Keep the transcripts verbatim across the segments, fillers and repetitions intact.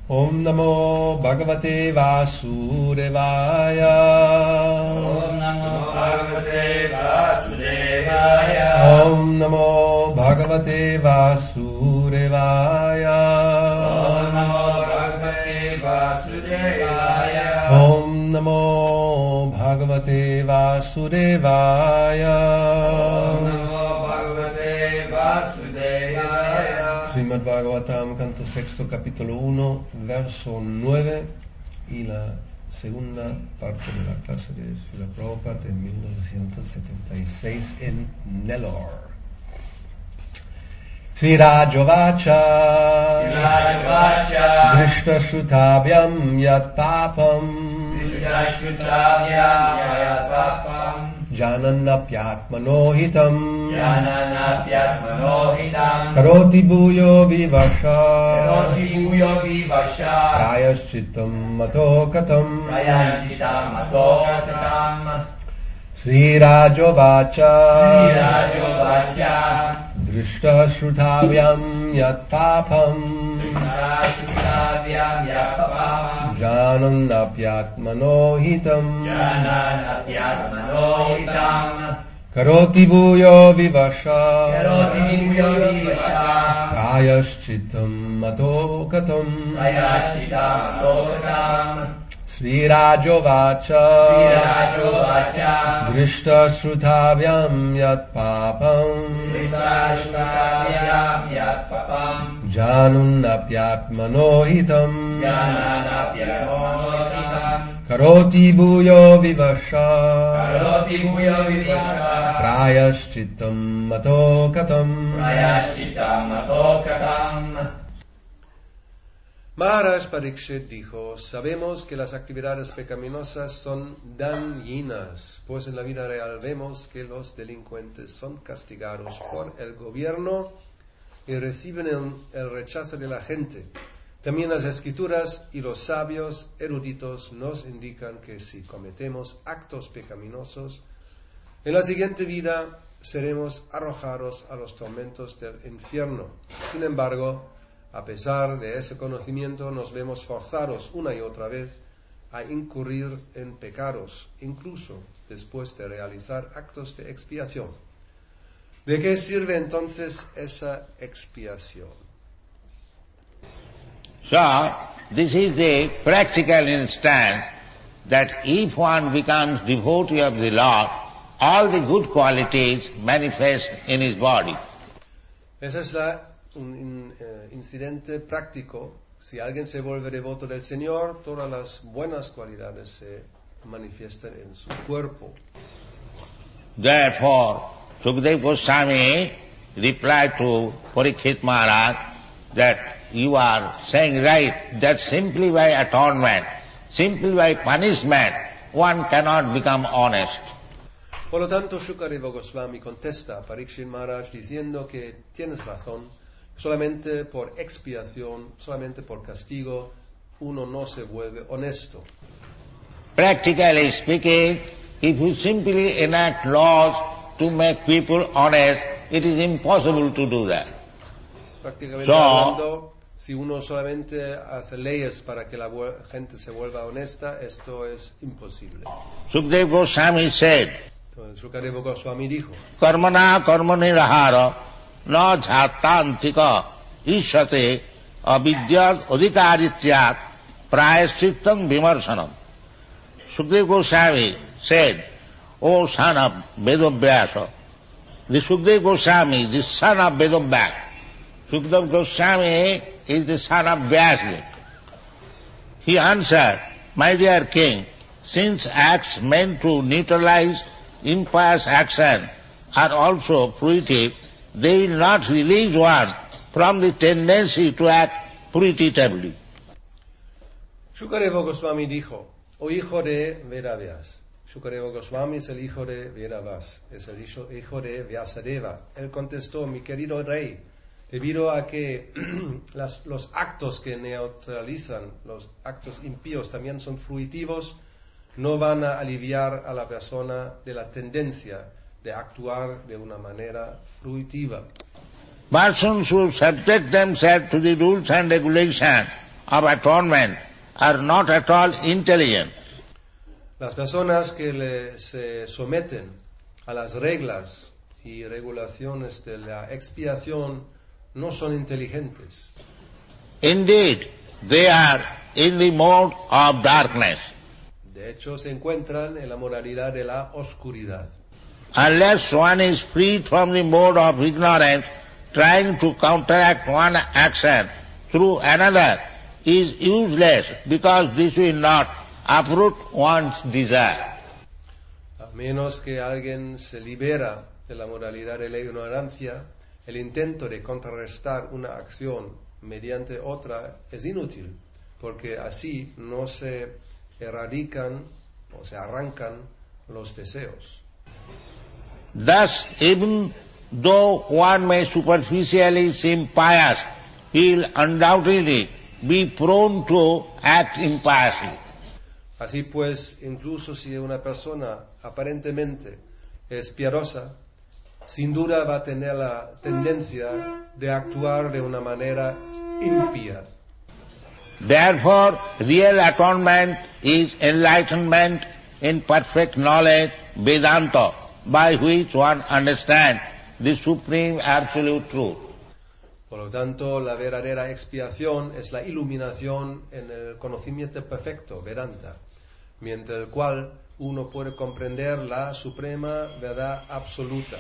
Om Namo Bhagavate Vasudevaya. Om Namo Bhagavate Vasudevaya. Om Namo Bhagavate Vasudevaya. Om Namo Bhagavate Vasudevaya. Om Namo Bhagavate Vasudevaya. Om Namo Bhagavate Vasudevaya. Srimad Bhagavatam, canto sexto, capítulo uno, verso nueve, y la segunda parte de la clase de Srila Prabhupada en mil novecientos setenta y seis en Nellore. Sri Rajovacha Drishta Shrutabhyam Yat Papam Jananapyatmanohitam Jananapyatmanohitam Karoti Bhuyo Vivasha Karoti Bhuyo Vivasha Prayashchitam Matokatam Prayashchitam Matokatam Sri Rajovacha Sri Rajovacha Drishta Shrutabhyam Yat Papam Drishta Yat Papam Jananapyatmanohitam Jananapyatmanohitam Karoti Bhuyo Vivasha Karoti Bhuyo Vivasha Prayashchitam Matokatam Prayashchitam Matokatam Sri Rajovacha Sri Rajovacha Drishta Shrutabhyam Yat Papam Drishta Yat Papam Jananapyatmanohitam Jananapyatmanohitam Karoti Bhuyo Vivasha Karoti Bhuyo Vivasha Prayashchitam Matokatam Prayashchitam Matokatam. Maharaj Parikshit dijo: sabemos que las actividades pecaminosas son dañinas, pues en la vida real vemos que los delincuentes son castigados por el gobierno y reciben el, el rechazo de la gente. También las escrituras y los sabios eruditos nos indican que si cometemos actos pecaminosos, en la siguiente vida seremos arrojados a los tormentos del infierno. Sin embargo, a pesar de ese conocimiento, nos vemos forzados una y otra vez a incurrir en pecados, incluso después de realizar actos de expiación. ¿De qué sirve entonces esa expiación? So, this is the practical instance that if one becomes devotee of the Lord, all the good qualities manifest in his body. Esa es la un, un uh, incidente práctico. Si alguien se vuelve devoto del Señor, todas las buenas cualidades se manifiestan en su cuerpo. Therefore, Sukadeva Goswami replied to Parikshit Maharaj that you are saying right, that simply by atonement, simply by punishment, one cannot become honest. Por lo tanto, Sukadeva Goswami contesta a Parikshit Maharaj diciendo que tienes razón. Solamente por expiación, solamente por castigo, uno no se vuelve honesto. Practically speaking, if you simply enact laws to make people honest, it is impossible to do that. Prácticamente So, hablando, si uno solamente hace leyes para que la gente se vuelva honesta, esto es imposible. Sukadeva Goswami said, Entonces, Sukadeva Goswami dijo: Karmana karmanirahara na jhatantika ishate avidyat adhikarityat prayashchittam vimarsanam. Sukadeva Goswami said, O son of Vedavyasa, the Sukadeva Goswami, the son of Vedavyasa. Sukadeva Goswami is the son of Vyasdev. He answered, My dear king, since acts meant to neutralize impious action are also fruitive, they will not release one from the tendency to act puritively. Sukadeva Goswami dijo: O hijo de Vedavyas. Sukadeva Goswami es el hijo de Vedavas, es el hijo de Vyasadeva. Él contestó: mi querido rey, debido a que las, los actos que neutralizan, los actos impíos también son fruitivos, no van a aliviar a la persona de la tendencia de actuar de una manera fruitiva. Persons who subject themselves to the rules and regulations of atonement are not at all intelligent. Las personas que le, se someten a las reglas y regulaciones de la expiación no son inteligentes. Indeed, they are in the mode of darkness. De hecho, se encuentran en la moralidad de la oscuridad. Unless one is freed from the mode of ignorance, trying to counteract one action through another is useless, because this will not uproot one's desire. A menos que alguien se libera de la moralidad de la ignorancia, el intento de contrarrestar una acción mediante otra es inútil, porque así no se erradican o se arrancan los deseos. Thus, even though one may superficially seem pious, he will undoubtedly be prone to act impiously. Así pues, incluso si una persona aparentemente es piadosa, sin duda va a tener la tendencia de actuar de una manera impía. Therefore, real atonement is enlightenment in perfect knowledge, Vedanta, by which one understands the supreme absolute truth. Por lo tanto, la verdadera expiación es la iluminación en el conocimiento perfecto, Vedanta, mediante el cual uno puede comprender la suprema verdad absoluta.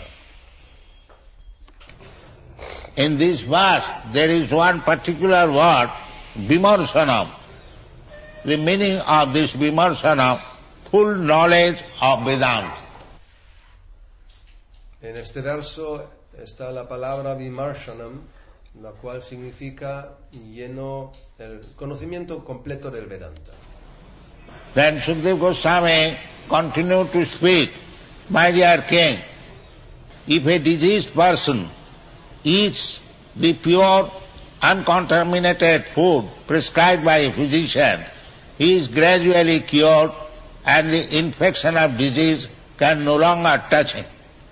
In this verse, there is one particular word, vimarsanam. The meaning of this vimarsanam, full knowledge of Vedanta. En este verso está la palabra vimarshanam, la cual significa lleno el conocimiento completo del Vedanta. Then Sukadeva Goswami continued to speak, my dear king, if a diseased person eats the pure, uncontaminated food prescribed by a physician, he is gradually cured and the infection of disease can no longer touch him.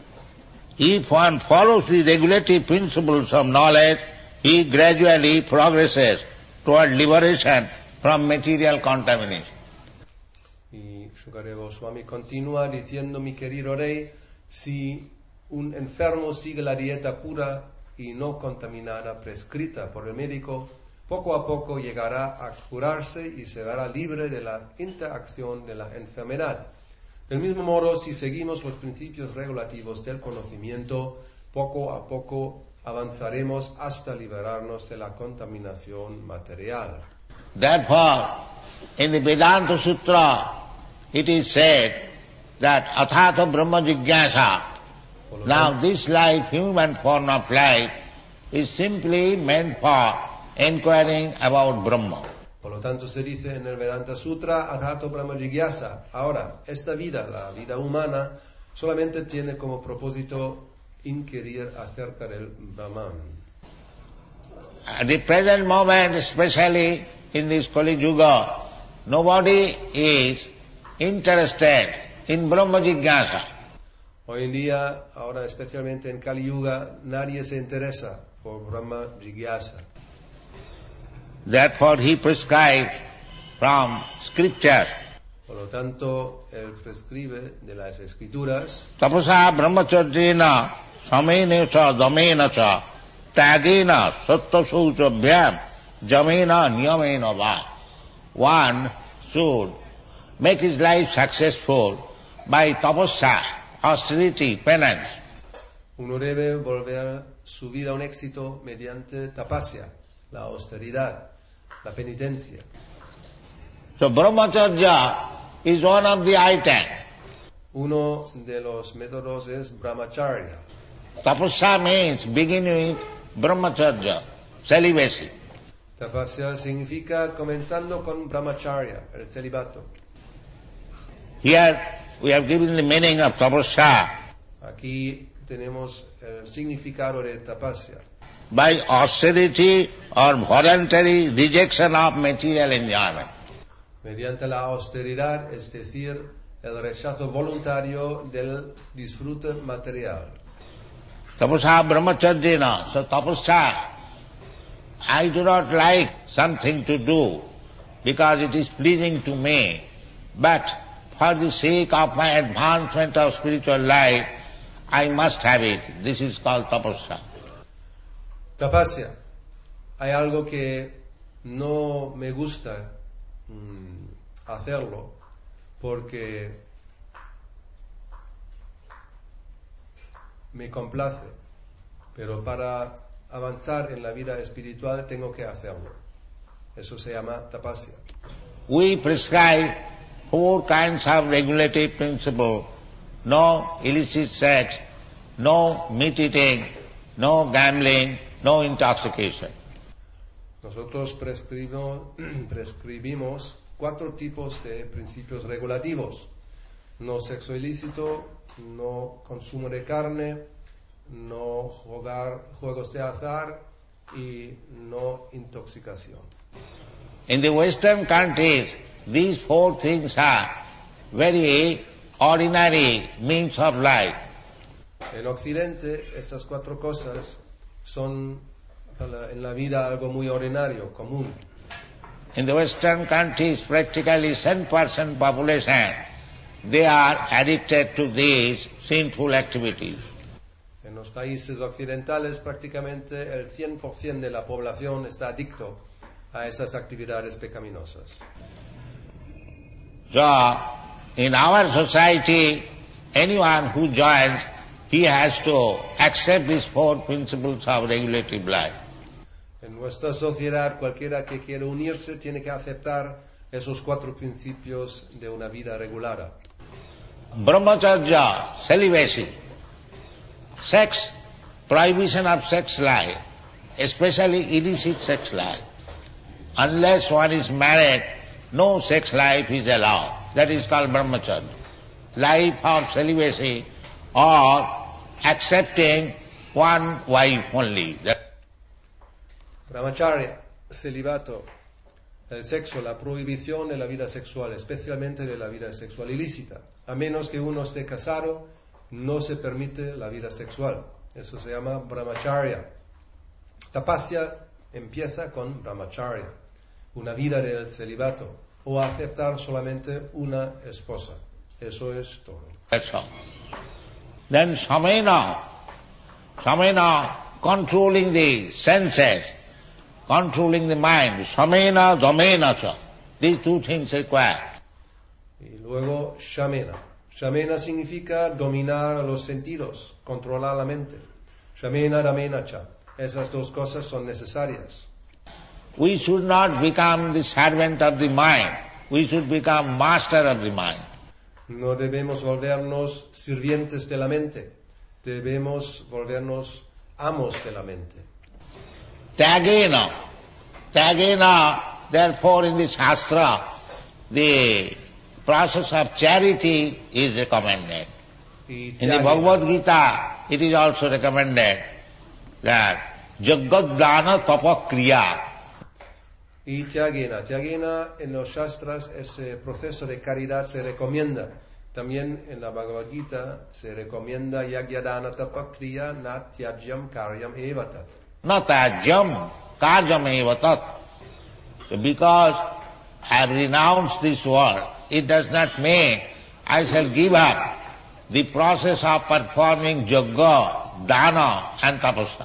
If one follows the regulative principles of knowledge, he gradually progresses toward liberation from material contamination. Y Sukadeva Goswami continúa diciendo, mi querido rey, si un enfermo sigue la dieta pura y no contaminada prescrita por el médico, poco a poco llegará a curarse y se verá libre de la interacción de la enfermedad. Del mismo modo, si seguimos los principios regulativos del conocimiento, poco a poco avanzaremos hasta liberarnos de la contaminación material. Therefore, in the Vedanta Sutra, it is said that Athatha Brahma Jigyasa. Now this life, human form of life, is simply meant for inquiring about Brahma. Por lo tanto, se dice en el Vedanta Sutra, Athatha Brahma Jigyasa. Ahora, esta vida, la vida humana, solamente tiene como propósito inquirir acerca del Brahman. At the present moment, especially in this Kali Yuga, nobody is interested in Brahma Jigyasa. Hoy en día, ahora especialmente en Kali Yuga, nadie se interesa por Brahma Jigyasa. Therefore he prescribes from scripture. Por lo tanto, él prescribe de las escrituras, Tapasa brahmacharjena samena cha damena cha tagena satta sauchabhyam jamena niyamena va. One should make his life successful by tapasya, austerity, penance. uno debe volver su vida a un éxito mediante tapasya, la austeridad, la penitencia. So brahmacharya is one of the items. Uno de los métodos es brahmacharya. Tapasya means begin with brahmacharya, celibacy. Tapasya significa comenzando con brahmacharya, el celibato. Here we have given the meaning of tapasya. Aquí tenemos el significado de tapasya. By austerity or voluntary rejection of material enjoyment. Mediante la austeridad, es decir, el rechazo voluntario del disfrute material. Tapasya brahmacharjena, so tapasya I do not like something to do because it is pleasing to me, but for the sake of my advancement of spiritual life, I must have it. This is called tapasya. Tapasya. Hay algo que no me gusta mm, hacerlo porque me complace, pero para avanzar en la vida espiritual tengo que hacerlo. Eso se llama tapasya. We prescribe four kinds of regulative principle: no illicit sex, no meat eating, no gambling, no intoxication. Nosotros prescribimos, prescribimos cuatro tipos de principios regulativos: no sexo ilícito, no consumo de carne, no jugar juegos de azar y no intoxicación. In the Western countries, these four things are very ordinary means of life. En Occidente, estas cuatro cosas son en la vida algo muy ordinario, común. In the Western countries, practically ten percent population, they are addicted to these sinful activities. En los países occidentales, prácticamente el cien por ciento de la población está adicto a esas actividades pecaminosas. So, in our society, anyone who joins, he has to accept these four principles of regulative life. En nuestra sociedad, cualquiera que quiera unirse tiene que aceptar esos cuatro principios de una vida regulada. Brahmacharya, celibacy, sex, prohibition of sex life, especially illicit sex life. Unless one is married, no sex life is allowed. That is called brahmacharya. Life of celibacy or accepting one wife only. That Brahmacharya, celibato, el sexo, la prohibición de la vida sexual, especialmente de la vida sexual ilícita. A menos que uno esté casado, no se permite la vida sexual. Eso se llama brahmacharya. Tapasya empieza con brahmacharya, una vida del celibato, o aceptar solamente una esposa. Eso es todo. That's all. Then samena, samena, controlling the senses, controlling the mind, samena, damena cha. These two things required. Y luego shamena. Shamena significa dominar los sentidos, controlar la mente. Shamena, damena cha. Esas dos cosas son necesarias. We should not become the servant of the mind. We should become master of the mind. No debemos volvernos sirvientes de la mente. Debemos volvernos amos de la mente. Tyagena. Tyagena, therefore in the Shastra, the process of charity is recommended. Y In the Bhagavad Gita, it is also recommended that Jagadana Tapakriya. Y Tyagena. Tyagena en los Shastras, ese proceso de caridad se recomienda. También en la Bhagavad Gita se recomienda Yagyadana Tapakriya na Tyajyam Karyam Evatat. Na tajyam kajam evatat. So because I have renounced this world, it does not mean I shall give up the process of performing yajna, dana and tapasya.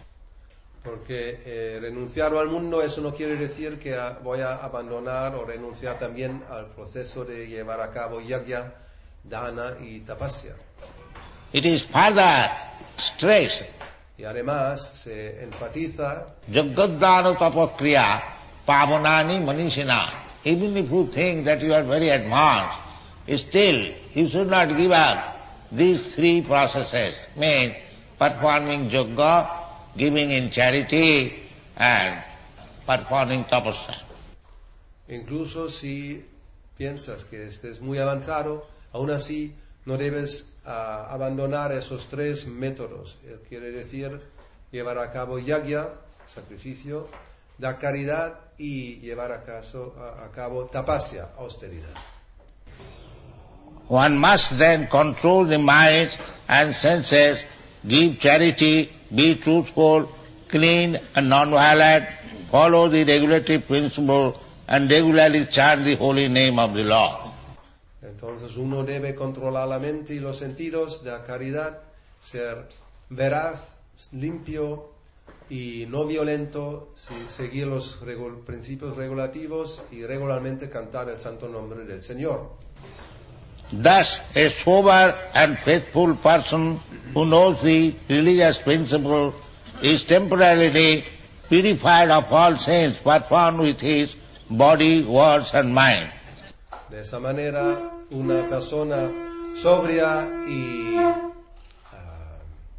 Porque eh, renunciar al mundo, eso no quiere decir que ah, voy a abandonar o renunciar también al proceso de llevar a cabo yagya, dana y tapasya. It is further stressed. Y además se enfatiza Jagadana tapakriya pavanani manishina. Even if you think that you are very advanced, still you should not give up these three processes, means performing yoga, giving in charity and performing tapasya. incluso si piensas que estés muy avanzado, aún así no debes uh, abandonar esos tres métodos. Él quiere decir llevar a cabo yagya, sacrificio, dar caridad y llevar a, caso, a, a cabo tapasya, austeridad. One must then control the mind and senses, give charity, be truthful, clean and non-violent, follow the regulative principle and regularly chant the holy name of the Lord. Entonces uno debe controlar la mente y los sentidos de la caridad, ser veraz, limpio y no violento, si- seguir los regu- principios regulativos y regularmente cantar el santo nombre del Señor. Thus, a sober and faithful person who knows the religious principle is temporarily purified of all sins performed with his body, words and mind. De esa manera, una persona sobria y ah,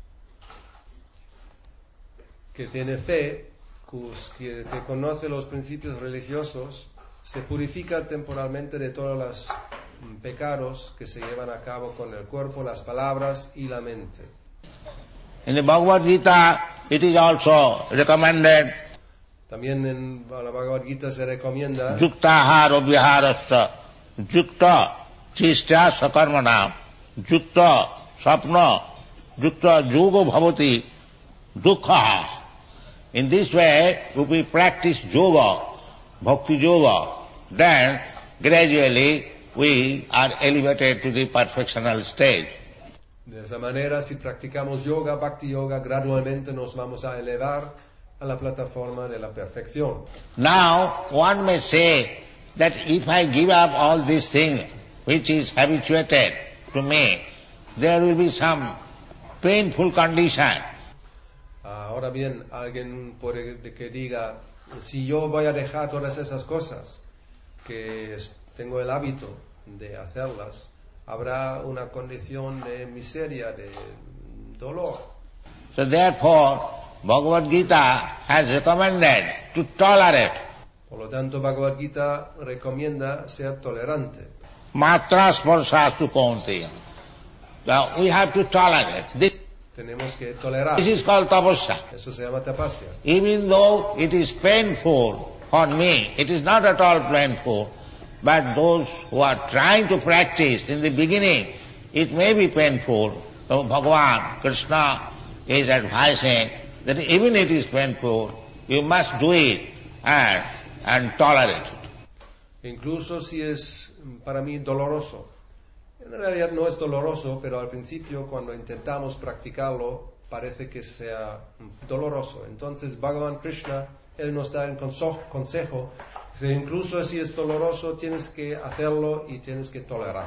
que tiene fe, cus- que, que conoce los principios religiosos, se purifica temporalmente de todos los mm, pecados que se llevan a cabo con el cuerpo, las palabras y la mente. In the Bhagavad Gita, it is also recommended También en la Bhagavad Gita se recomienda Yuktaharo viharasya, Yukta chistya sakarmanam, Yukta sapna, Yukta yoga bhavati dukkha. In this way, if we practice yoga, bhakti yoga, then gradually we are elevated to the perfectional stage. de esa manera, si practicamos yoga, bhakti yoga, gradualmente nos vamos a elevar a la plataforma de la perfección. Now, one may say that if I give up all these things which is habituated to me, there will be some painful condition. Ahora bien, alguien puede que diga, si yo voy a dejar todas esas cosas que es- tengo el hábito de hacerlas, habrá una condición de miseria, de dolor. So therefore, Bhagavad Gita has recommended to tolerate. Por lo tanto, Bhagavad Gita recomienda ser tolerante. Matra sparsastu kaunteya. Now we have to tolerate. This, Tenemos que tolerar. this is called tapasya. Eso se llama tapasya. Even though it is painful for me, it is not at all painful, but those who are trying to practice in the beginning, it may be painful. So Bhagavan, Krishna is advising that even it is painful, you must do it and, and tolerate it. Incluso si es mm, para mí doloroso. En realidad no es doloroso, pero al principio cuando intentamos practicarlo parece que sea mm, doloroso. Entonces Bhagavan Krishna, él nos da el conso- consejo, que incluso si es doloroso tienes que hacerlo y tienes que tolerar.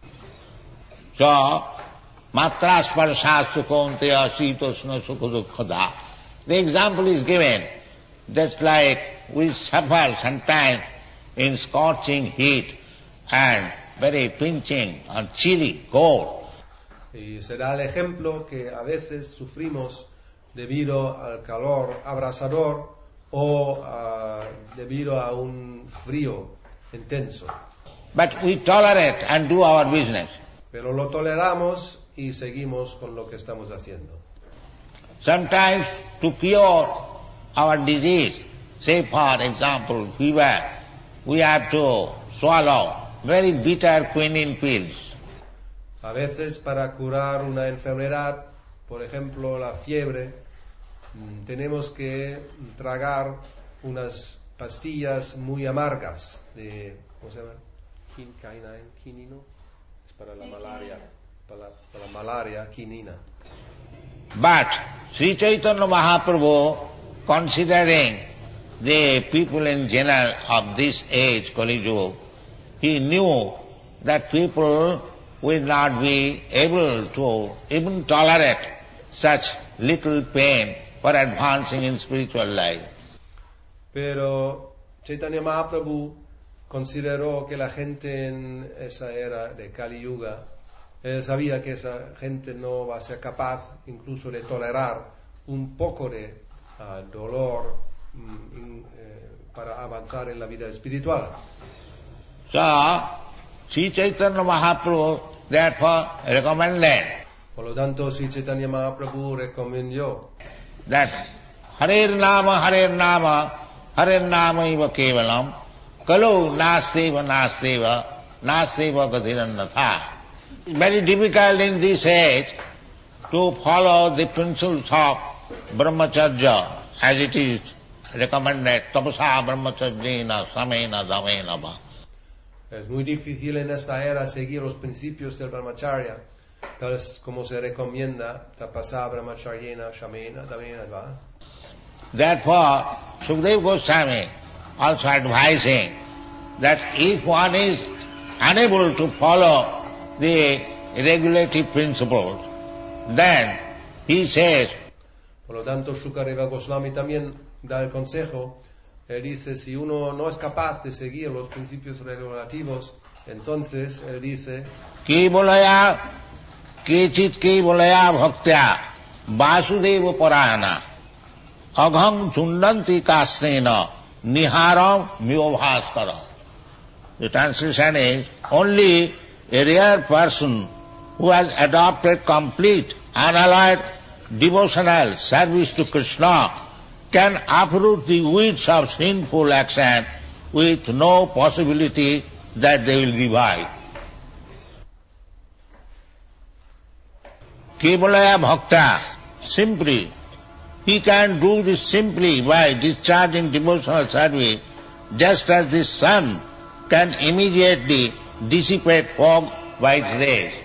So, matra sparsastu kaunteya sitosna sukha dukkhada. The example is given, just like we suffer sometimes in scorching heat and very pinching or chilly cold. Y se da el ejemplo que a veces sufrimos debido al calor abrasador o ah, debido a un frío intenso. But we tolerate and do our business. Pero lo toleramos y seguimos con lo que estamos haciendo. Sometimes to cure our disease, say for example fever, we have to swallow very bitter quinine pills. A veces para curar una enfermedad, por ejemplo la fiebre, mm, tenemos que tragar unas pastillas muy amargas de, ¿cómo se llama? Quin- quinine, quinino, es para la malaria, para, para la malaria, quinina. But Sri Chaitanya Mahaprabhu, considering the people in general of this age, Kali Yuga, he knew that people will not be able to even tolerate such little pain for advancing in spiritual life. Pero Chaitanya Mahaprabhu consideró que la gente en esa era de Kali Yuga, él sabía que esa gente no va a ser capaz incluso de tolerar un poco de ah, dolor mm, in- eh, para avanzar en la vida espiritual. So, Sri Chaitanya Mahaprabhu therefore recommended Por lo tanto, Sri Chaitanya Mahaprabhu recomendó that Harer Nama, Harer Nama, Harer Nama iva kevalam, kalu nasteva nasteva, nasteva gadhiranatha. It's very difficult in this age to follow the principles of brahmacharya as it is recommended tapasa brahmacharya samena damena va. Es muy difícil en esta era seguir los principios del brahmacharya, tal como se recomienda tapasa brahmacharyena shamena damena va. Therefore, Sukadeva Goswami also advising that if one is unable to follow the regulative principles, then he says, por lo tanto, Sukadeva Goswami también da el consejo. Él dice, si uno no es capaz de seguir los principios regulativos, entonces él dice, Kevalaya kechit kevalaya bhaktya vasudeva parayana agham chundanti kasnena niharam myobhaskara. The translation is, only a rare person who has adopted complete, unalloyed devotional service to Krishna can uproot the weeds of sinful action with no possibility that they will revive. Kevalaya bhakta, simply, he can do this simply by discharging devotional service, just as the sun can immediately dissipate fog by its rays.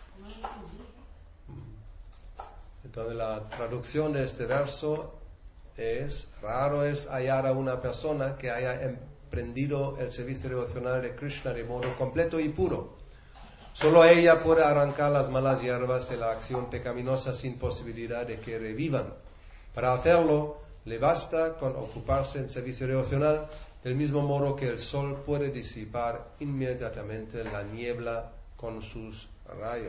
Entonces la traducción de este verso es, raro es hallar a una persona que haya emprendido el servicio devocional de Krishna de modo completo y puro. Solo ella puede arrancar las malas hierbas de la acción pecaminosa sin posibilidad de que revivan. Para hacerlo, le basta con ocuparse en servicio devocional, del mismo modo que el sol puede disipar inmediatamente la niebla con sus rayos.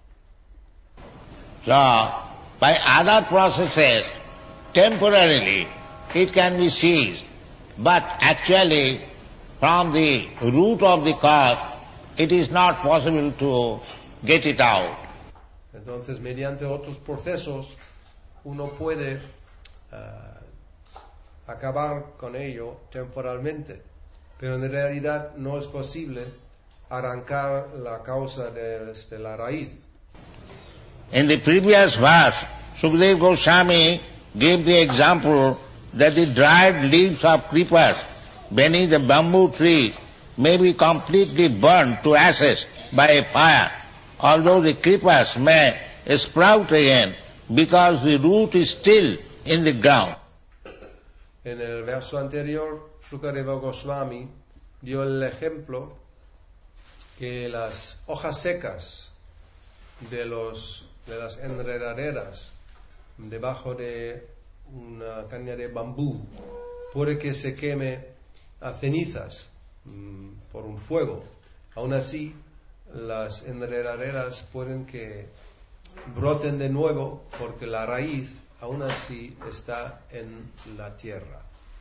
So, by other processes, temporarily it can be seized, but actually from the root of the cause it is not possible to get it out. Entonces, mediante otros procesos, uno puede uh, acabar con ello temporalmente, pero en realidad no es posible arrancar la causa de, de la raíz. In the previous verse, Sukadeva Goswami gave the example that the dried leaves of creepers beneath the bamboo tree may be completely burned to ashes by a fire, although the creepers may sprout again because the root is still in the ground. En el verso anterior, Sukadeva Goswami dio el ejemplo que las hojas secas de, los, de las enredaderas debajo de una caña de bambú puede que se queme a cenizas mmm, por un fuego. Aún así, las enredaderas pueden que broten de nuevo porque la raíz aún así está en la tierra.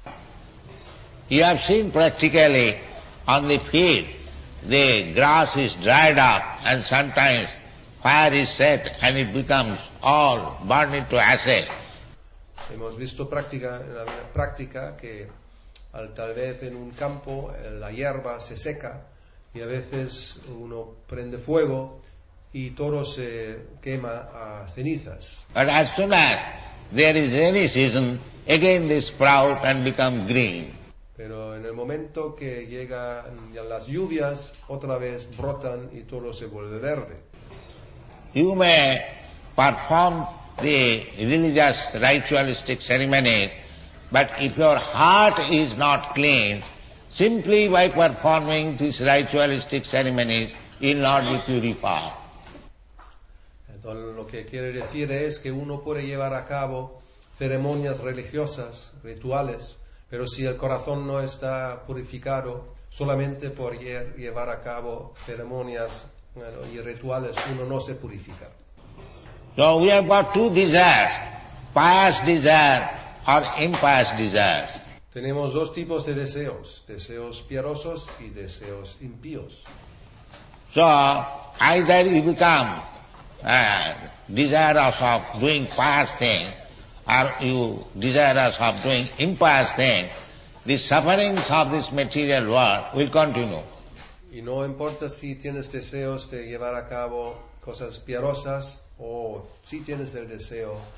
You have seen practically on the field the grass is dried up and sometimes fire is set and it becomes all burned into ashes. Hemos visto práctica, en la vida práctica que al, tal vez en un campo la hierba se seca y a veces uno prende fuego y todo se quema a cenizas. But as soon as there is rainy season, again they sprout and become green. Pero en el momento que llegan las lluvias, otra vez brotan y todo se vuelve verde. You may perform the religious ritualistic ceremonies, but if your heart is not clean, simply by performing these ritualistic ceremonies, you will not be purified. Entonces, lo que quiere decir es que uno puede llevar a cabo ceremonias religiosas, rituales, pero si el corazón no está purificado, solamente por llevar a cabo ceremonias bueno, y rituales, uno no se purifica. So we have got two desires, pious desire or impious desire. Tenemos dos tipos de deseos, deseos piadosos y deseos impíos. So either you become uh, desirous of doing pious things, or you desirous of doing impious things, the sufferings of this material world will continue. Y no importa si tienes deseos de llevar a cabo cosas piadosas o si tienes el deseo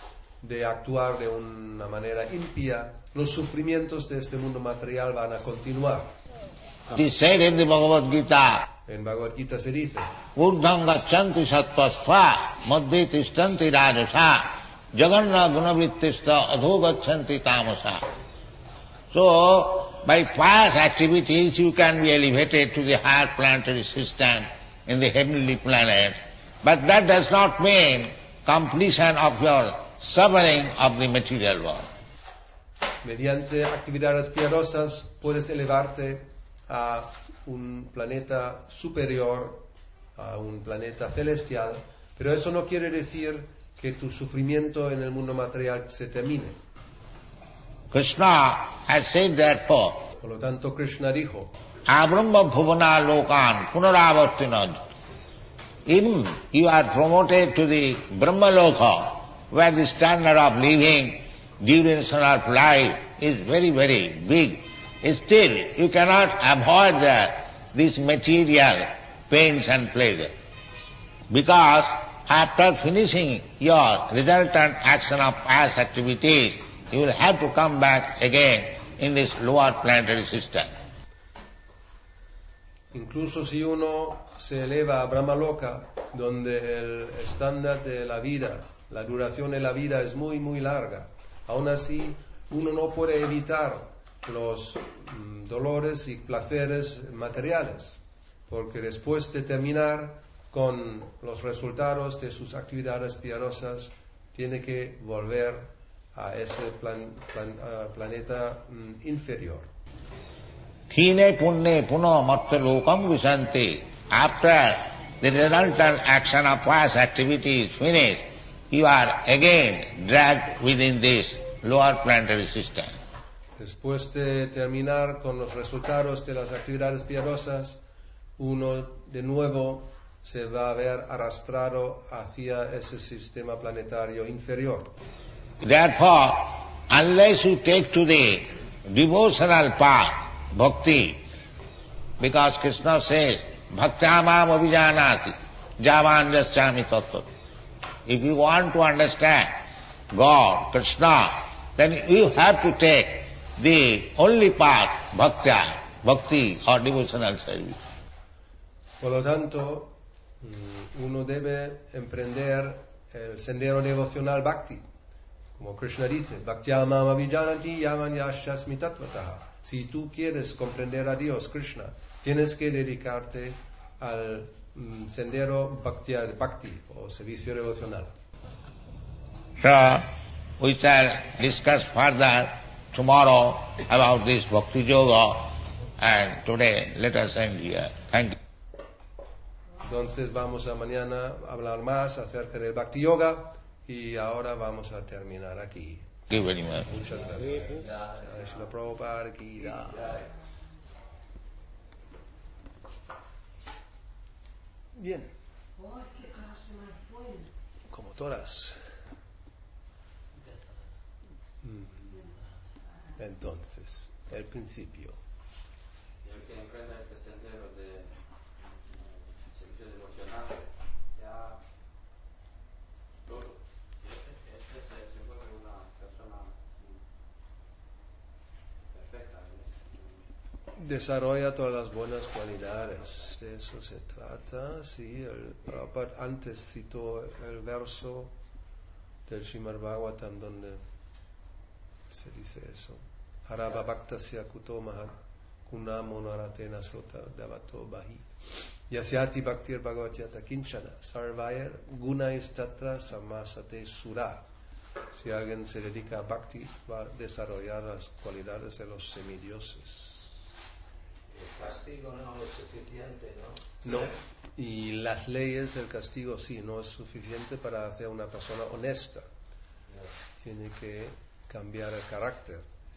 de actuar de una manera impía, los sufrimientos de este mundo material van a continuar. It is said in the Bhagavad Gita, En Bhagavad Gita se dice, Urdhvam gacchanti sattvastva, madhye tishtanti rajasa, jaganna gunavrittista adho gacchanti tamasa. So, by pious activities you can be elevated to the higher planetary system in the heavenly planet, but that does not mean completion of your suffering of the material world. mediante actividades piadosas puedes elevarte a un planeta superior, a un planeta celestial, pero eso no quiere decir que tu sufrimiento en el mundo material se termine. Krishna has said therefore, Por lo tanto, Krishna dijo, Abrahma bhuvana lokan punaravartinad. Even you are promoted to the Brahma Loka, where the standard of living, duration of life is very, very big. Still, you cannot avoid that, this material pains and pleasure. Because after finishing your resultant action of past activities, you will have to come back again in this lower planetary system. incluso si uno se eleva a Brahmaloka, donde el estándar de la vida, la duración de la vida es muy, muy larga, aún así uno no puede evitar los mm, dolores y placeres materiales, porque después de terminar con los resultados de sus actividades piadosas, tiene que volver a ese plan, plan, uh, planeta mm, inferior. Hine punne puno matta lokam visanti. After the resultant action of past activity is finished, you are again dragged within this lower planetary system. Después de terminar con los resultados de las actividades piadosas, uno de nuevo se va a ver arrastrado hacia ese sistema planetario inferior. Therefore, unless you take to the devotional path, bhakti, because Krishna says, bhaktyamam abhijanati, javan jasyami tattva. If you want to understand God, Krishna, then you have to take the only path, bhaktya, bhakti or devotional service. Por lo tanto, uno debe emprender el sendero devocional bhakti. Como Krishna dice, bhaktyamam abhijanati yavan yashyasmi tattvataha. Si tú quieres comprender a Dios, Krishna, tienes que dedicarte al mm, sendero bhakti, bhakti o servicio devocional. So, we shall discuss further tomorrow about this bhakti yoga, and today let us end here. Thank you. Entonces vamos a mañana hablar más acerca del bhakti yoga y ahora vamos a terminar aquí. Thank you very much. Muchas gracias. Srila Prabhupada ki jai. Bien. Como todas. Entonces, el principio. Y el que emprenda este sendero de eh, servicio devocional, ya todo. Este, este se, se vuelve una persona perfecta. ¿No? Desarrolla todas las buenas cualidades. De eso se trata. Sí, el Prabhupada antes citó el verso del Srimad Bhagavatam donde se dice eso. Harava bhaktasya kuto mahat kunamo naratena sota davato bahi. Yasyati bhaktir bhagavatyata kinchana sarvaya gunais tatra samasate sura. Si alguien se dedica a bhakti, va a desarrollar las cualidades de los semidioses. El castigo no es suficiente, ¿no? No. Y las leyes, el castigo sí, no es suficiente para hacer una persona honesta. Tiene que cambiar el carácter.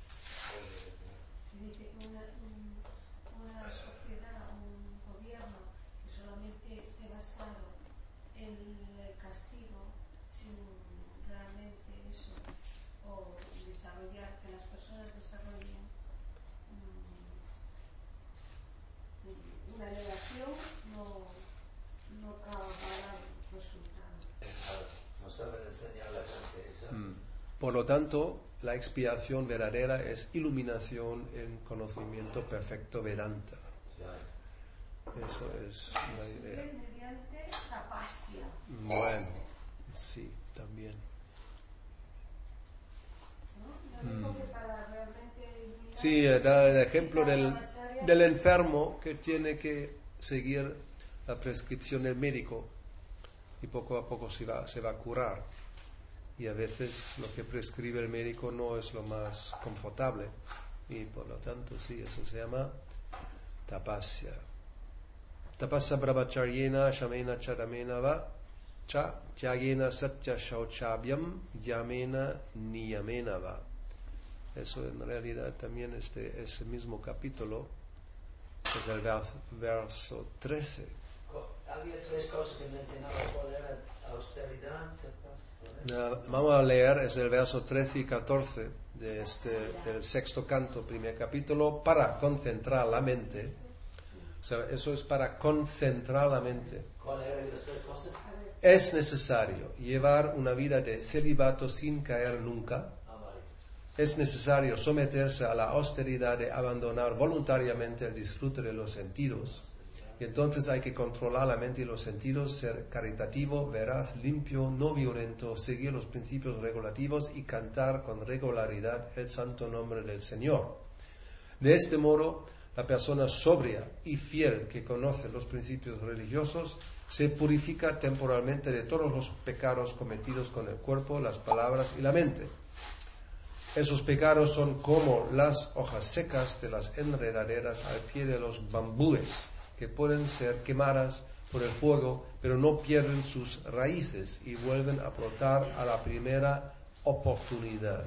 Dice que una, un- una sociedad, un gobierno que solamente esté basado en el castigo sin realmente eso, o desarrollar, que las personas desarrollen mm, una elevación, no, no acaba para el resultado. No saben enseñar a la gente eso. Mm. por lo tanto, la expiación verdadera es iluminación en conocimiento perfecto Vedanta. Eso es la idea. Mediante tapasya. Bueno, sí, también. ¿No? Lo único que para realmente mirar- Sí, eh, da el ejemplo del, del enfermo que tiene que seguir la prescripción del médico y poco a poco se va, se va a curar. Y a veces lo que prescribe el médico no es lo más confortable. Y por lo tanto, sí, eso se llama tapasya. Tapasya brahmacharyena shamena charamena va cha tyagena satya shauchabhyam yamena niyamena va. Eso en realidad también este ese mismo capítulo es el verso, verso trece. Había tres cosas que mencionaba. ¿Cuál era? Austeridad. Uh, vamos a leer, es el verso trece y catorce de este, del sexto canto, primer capítulo, para concentrar la mente. O sea, eso es para concentrar la mente. ¿Cuál eran las tres cosas? Es necesario llevar una vida de celibato sin caer nunca. Ah, vale. Es necesario someterse a la austeridad de abandonar voluntariamente el disfrute de los sentidos. Y entonces hay que controlar la mente y los sentidos, ser caritativo, veraz, limpio, no violento, seguir los principios regulativos y cantar con regularidad el santo nombre del Señor. De este modo, la persona sobria y fiel que conoce los principios religiosos se purifica temporalmente de todos los pecados cometidos con el cuerpo, las palabras y la mente. Esos pecados son como las hojas secas de las enredaderas al pie de los bambúes, que pueden ser quemadas por el fuego, pero no pierden sus raíces y vuelven a brotar a la primera oportunidad.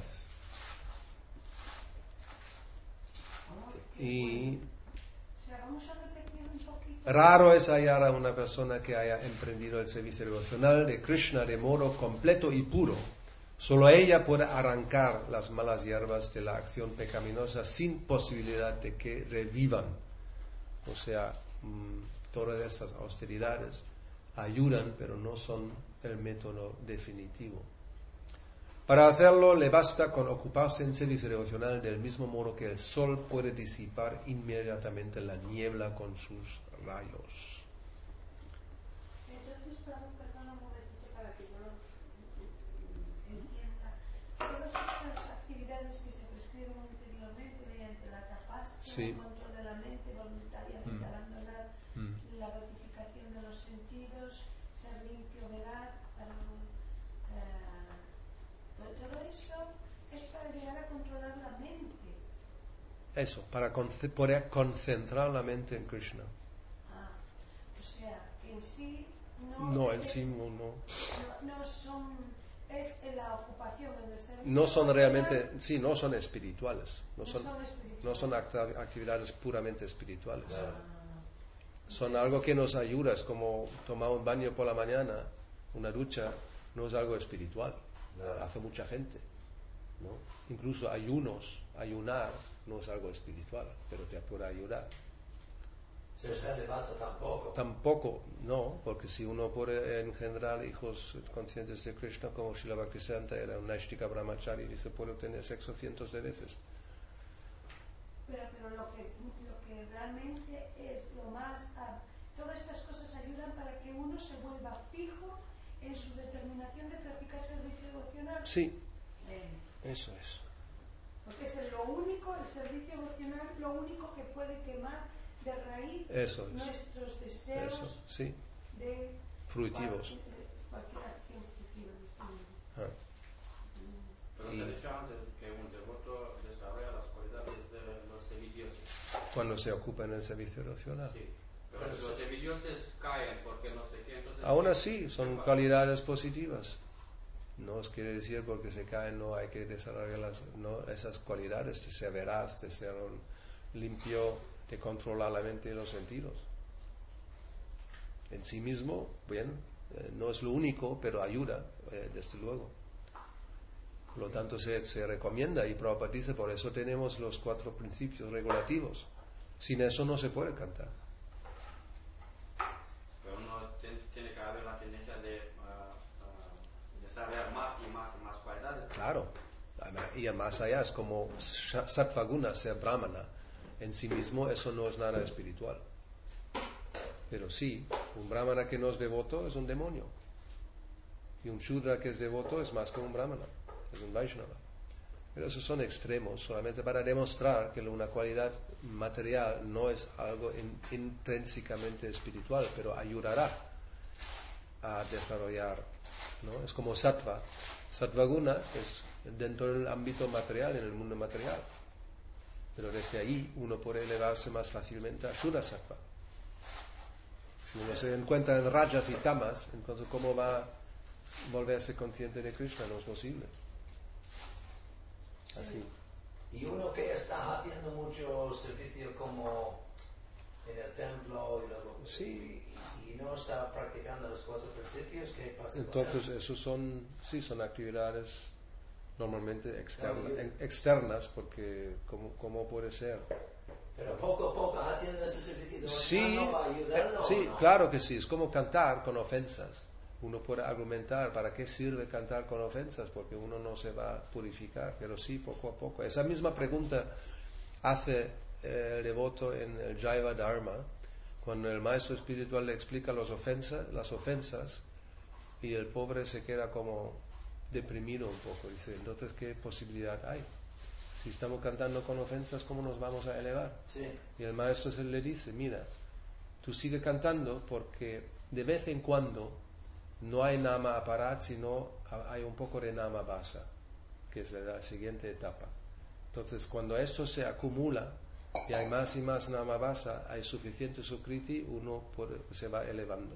Y O sea, vamos a repetir un poquito. raro es hallar a una persona que haya emprendido el servicio devocional de Krishna de modo completo y puro. Solo ella puede arrancar las malas hierbas de la acción pecaminosa sin posibilidad de que revivan. O sea, mmm, todas estas austeridades ayudan, pero no son el método definitivo. Para hacerlo le basta con ocuparse en servicio devocional del mismo modo que el sol puede disipar inmediatamente la niebla con sus rayos. Entonces, perdón, perdón un momentito para que yo lo entienda. Todas estas actividades que se prescriben anteriormente mediante la tapasya, Sí. el control de la mente, voluntariamente Mm. abandonar Mm. la gratificación de los sentidos, ser limpio, veraz, eh, todo eso es para llegar a controlar la mente. Eso, para conce- poder concentrar la mente en Krishna. Ah, o sea, que en sí no, No, en es- sí no, no. no, no son, es en la ocupación en el servicio. No son devocional, realmente, sí, no son espirituales. No no son, son espirituales. no son acta- actividades puramente espirituales. Claro. Son algo que nos ayuda, es como tomar un baño por la mañana, una ducha, no es algo espiritual. Claro. Hace mucha gente, ¿no? Incluso ayunos, ayunar no es algo espiritual, pero te puede ayudar. Ser celibato tampoco. Tampoco, no, porque si uno puede engendrar hijos conscientes de Krishna, como Srila Bhaktisiddhanta era un Naishtika Brahmachari, dice, puede tener sexo cientos de veces. Pero, pero lo, que, lo que realmente es lo más... ah, todas estas cosas ayudan para que uno se vuelva fijo en su determinación de practicar servicio devocional. Sí, Eh, eso es. porque es lo único, el servicio devocional, lo único que puede quemar de raíz Eso es. nuestros deseos Eso, sí, de fruitivos. cualquier, cualquier acción fruitiva de este mundo. Ah. Pero Y- se ha dicho antes que un devoto desarrolla las cualidades de los semidioses. Cuando se ocupa en el servicio devocional. Sí. Pero si los semidioses caen porque no sé qué, entonces... Aún así, son ¿qué pasa? cualidades positivas. No os quiere decir porque se caen no hay que desarrollar las, no, esas cualidades de ser veraz, de ser un limpio, de controlar la mente y los sentidos. En sí mismo, bien, eh, no es lo único, pero ayuda, eh, desde luego. Por lo tanto, se, se recomienda y Prabhupada dice, por eso tenemos los cuatro principios regulativos. Sin eso no se puede cantar. Pero uno ten- tiene que haber la tendencia de uh, uh, desarrollar más y más y más cualidades. Claro, y más allá es como Sattvaguna, ser brahmana. En sí mismo eso no es nada espiritual. Pero sí, un brahmana que no es devoto es un demonio. Y un shudra que es devoto es más que un brahmana, es un Vaishnava. Pero esos son extremos, solamente para demostrar que una cualidad material no es algo in, intrínsecamente espiritual, pero ayudará a desarrollar, ¿no? Es como sattva. Sattvaguna es dentro del ámbito material, en el mundo material. Pero desde ahí uno puede elevarse más fácilmente a Shuddha Sattva. Si uno se encuentra en rajas y tamas, entonces ¿cómo va a volverse consciente de Krishna? No es posible. Así. Y uno que está haciendo mucho servicio como en el templo y luego Sí. y, y no está practicando los cuatro principios, ¿qué pasa? Entonces esos son, sí, son actividades normalmente externa, en- externas, porque ¿cómo, cómo puede ser? Pero poco a poco haciendo ese servicio Sí, no va a ayudarlo, eh, sí, ¿o no? claro que sí, es como cantar con ofensas. Uno puede argumentar para qué sirve cantar con ofensas, porque uno no se va a purificar, pero sí, poco a poco. Esa misma pregunta hace eh, el devoto en el Jaiva Dharma, cuando el maestro espiritual le explica las ofensas, las ofensas, y el pobre se queda como deprimido un poco. Dice, entonces, ¿qué posibilidad hay? Si estamos cantando con ofensas, ¿cómo nos vamos a elevar? Sí. Y el maestro se le dice, mira, tú sigue cantando porque de vez en cuando no hay nama aparat, sino hay un poco de nama basa, que es la siguiente etapa. Entonces, cuando esto se acumula y hay más y más nama basa, hay suficiente sukriti, uno puede, se va elevando.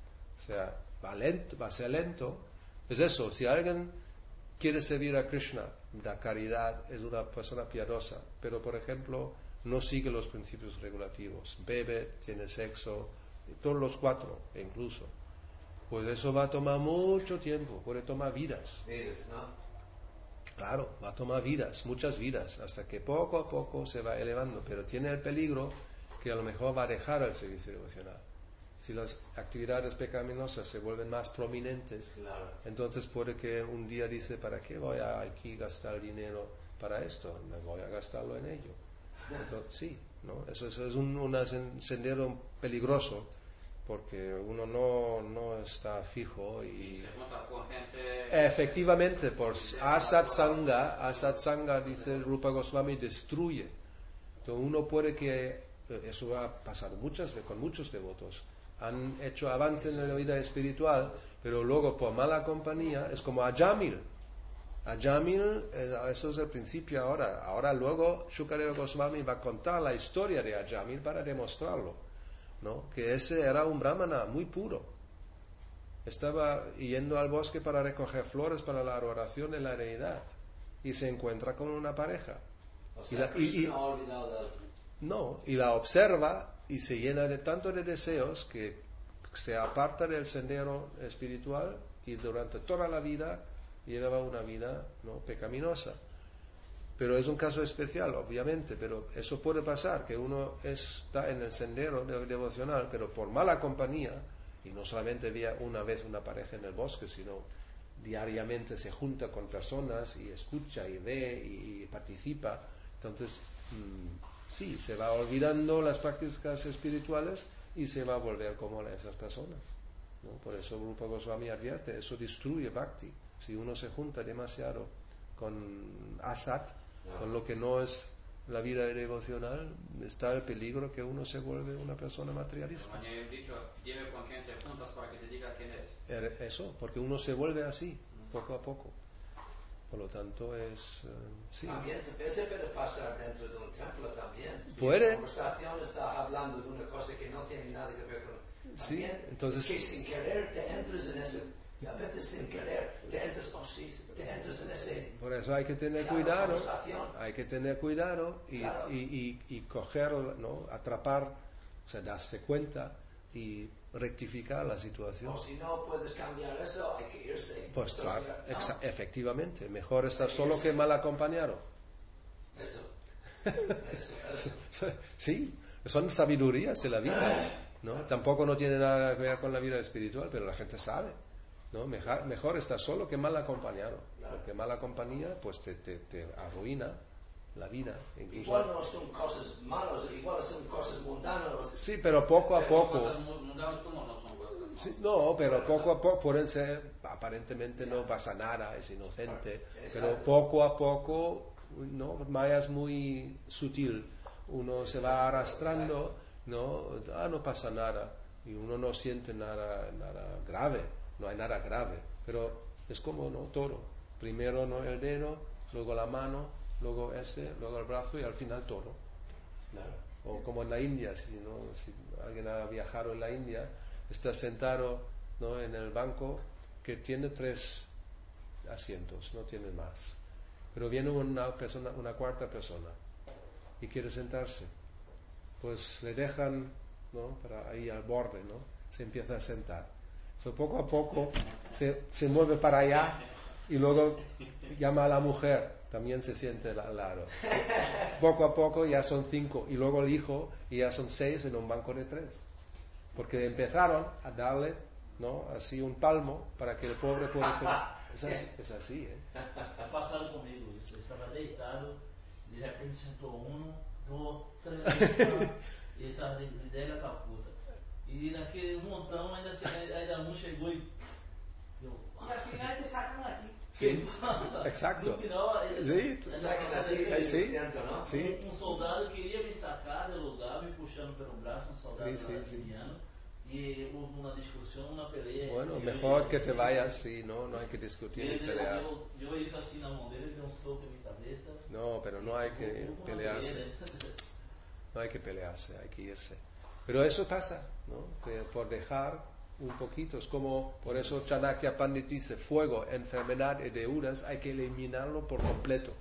O sea, va lento, va a ser lento. Es eso, si alguien quiere servir a Krishna, da caridad, es una persona piadosa, pero por ejemplo no sigue los principios regulativos, bebe, tiene sexo, todos los cuatro incluso, pues eso va a tomar mucho tiempo, puede tomar vidas. Vidas, ¿no? Claro, va a tomar vidas, muchas vidas, hasta que poco a poco se va elevando, pero tiene el peligro que a lo mejor va a dejar el servicio devocional. Si las actividades pecaminosas se vuelven más prominentes, Claro. entonces puede que un día dice, ¿para qué voy a aquí gastar dinero para esto? Me voy a gastarlo en ello. Entonces, sí, ¿no? Eso, eso es un, un sendero peligroso, porque uno no, no está fijo y... Se encuentra con gente... Efectivamente, por asatsanga, asatsanga, dice Rupa Goswami, destruye. Entonces uno puede que, eso ha pasado muchas veces con muchos devotos, han hecho avance en la vida espiritual, pero luego por mala compañía, es como Ajamil. Ajamil, eh, eso es el principio ahora. Ahora luego Shukadeva Goswami va a contar la historia de Ajamil para demostrarlo, ¿no? Que ese era un brahmana muy puro. Estaba yendo al bosque para recoger flores para la adoración de la deidad y se encuentra con una pareja. O Y sea, la- y- Krishna y- ha olvidado del... No, y la observa y se llena de tanto de deseos que se aparta del sendero espiritual y durante toda la vida lleva una vida, ¿no?, pecaminosa. Pero es un caso especial, obviamente, pero eso puede pasar, que uno está en el sendero de- devocional, pero por mala compañía, y no solamente ve una vez una pareja en el bosque, sino diariamente se junta con personas y escucha y ve y, y participa, entonces mmm, sí, se va olvidando las prácticas espirituales y se va a volver como esas personas, ¿no? Por eso Rupa Goswami advierte, eso destruye bhakti. Si uno se junta demasiado con asat, con lo que no es la vida devocional, está el peligro que uno se vuelve una persona materialista. Como he dicho, vive con gente juntas para que te diga quién eres. Er- Eso, porque uno se vuelve así, poco a poco. Por lo tanto, es... eh, sí. También ese puede pasar dentro de un templo también. Si Puede. la conversación está hablando de una cosa que no tiene nada que ver con... Sí, También, entonces- es que sin querer te entras en ese... A veces sin querer te entras, oh, sí, te entras en ese... Por eso hay que tener Claro, cuidado, conversación. hay que tener cuidado y, Claro. y, y, y coger, ¿no?, atrapar, o sea, darse cuenta y rectificar la situación. O si no puedes cambiar eso, hay que irse. Pues Entonces, claro, ¿no? exa- efectivamente, mejor estar solo que mal acompañado. Eso. Eso, eso. Sí, son sabidurías de la vida, ¿no? Tampoco no tiene nada que ver con la vida espiritual, pero la gente sabe. ¿no? Mejor, mejor estar solo que mal acompañado, Claro. porque mala compañía pues te, te, te arruina la vida. Incluso... Igual no son cosas malas, igual son cosas mundanas. Sí, pero poco a poco. Cosas mu- mundanas como no son cosas. Sí, no, pero poco a poco pueden ser, aparentemente no pasa nada, es inocente, pero Exacto. poco a poco, no, Maya es muy sutil, uno se va arrastrando, no, ah, no pasa nada, y uno no siente nada, nada grave, no hay nada grave, pero es como no todo, primero no el dedo, luego la mano, luego este, luego el brazo y al final todo. Claro. O como en la India, si, ¿no? si alguien ha viajado en la India, está sentado, ¿no? en el banco que tiene tres asientos, no tiene más. Pero viene una persona, una cuarta persona y quiere sentarse. Pues le dejan, ¿no? para ahí al borde, ¿no? Se empieza a sentar. So, poco a poco se, se mueve para allá y luego llama a la mujer, también se siente al lado. Poco a poco ya son cinco y luego el hijo y ya son seis en un banco de tres. Porque empezaron a darle, ¿no? así un palmo para que el pobre pueda ser. Es así, es así, ¿eh? Ha passado comigo isso. Eu estava deitado, de repente sentou um, dois, três, quatro, e essa ideia era caputa. E naquele montão ainda, se- ainda um chegou e. Eu, Y al final te sacan a ti. Sí, "Mano", exacto. no final, ele- Sí, ainda Sacan a ti aconteceu el isso. Sí. asiento, ¿no? Sí. Um, um soldado queria me sacar do lugar, me puxando pelo braço, um soldado Sí, sí, sí. indiano. E houve uma discussão, uma peleia. Bueno, entre eu mejor e que te ele. vayas y no, no hay que discutir ni Ele pelear. deu, deu isso assim na mão dele, deu um soco em minha cabeça. No, pero no hay que Houve uma pelearse. pelea. No hay que pelearse, hay que irse. Pero eso pasa, ¿no? Que por dejar un poquito, es como, por eso Chanakya Pandit dice, fuego, enfermedad y deudas, hay que eliminarlo por completo.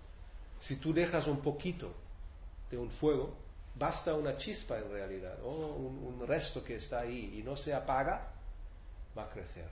Si tú dejas un poquito de un fuego, basta una chispa en realidad, o un, un resto que está ahí y no se apaga, va a crecer.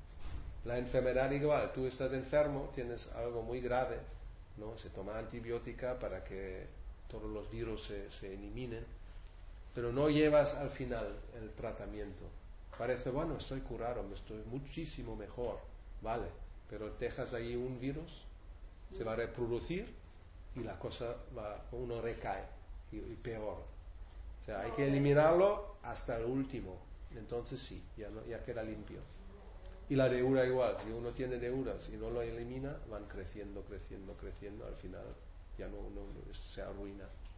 La enfermedad igual, tú estás enfermo, tienes algo muy grave, ¿no? Se toma antibiótica para que todos los virus se, se eliminen, pero no llevas al final el tratamiento. Parece, bueno, estoy curado, me estoy muchísimo mejor, vale, pero dejas ahí un virus, se va a reproducir y la cosa va, uno recae y, y peor. O sea, hay que eliminarlo hasta el último, entonces sí, ya, no, ya queda limpio. Y la deuda igual, si uno tiene deudas y no lo elimina, van creciendo, creciendo, creciendo, al final ya no, no se arruina.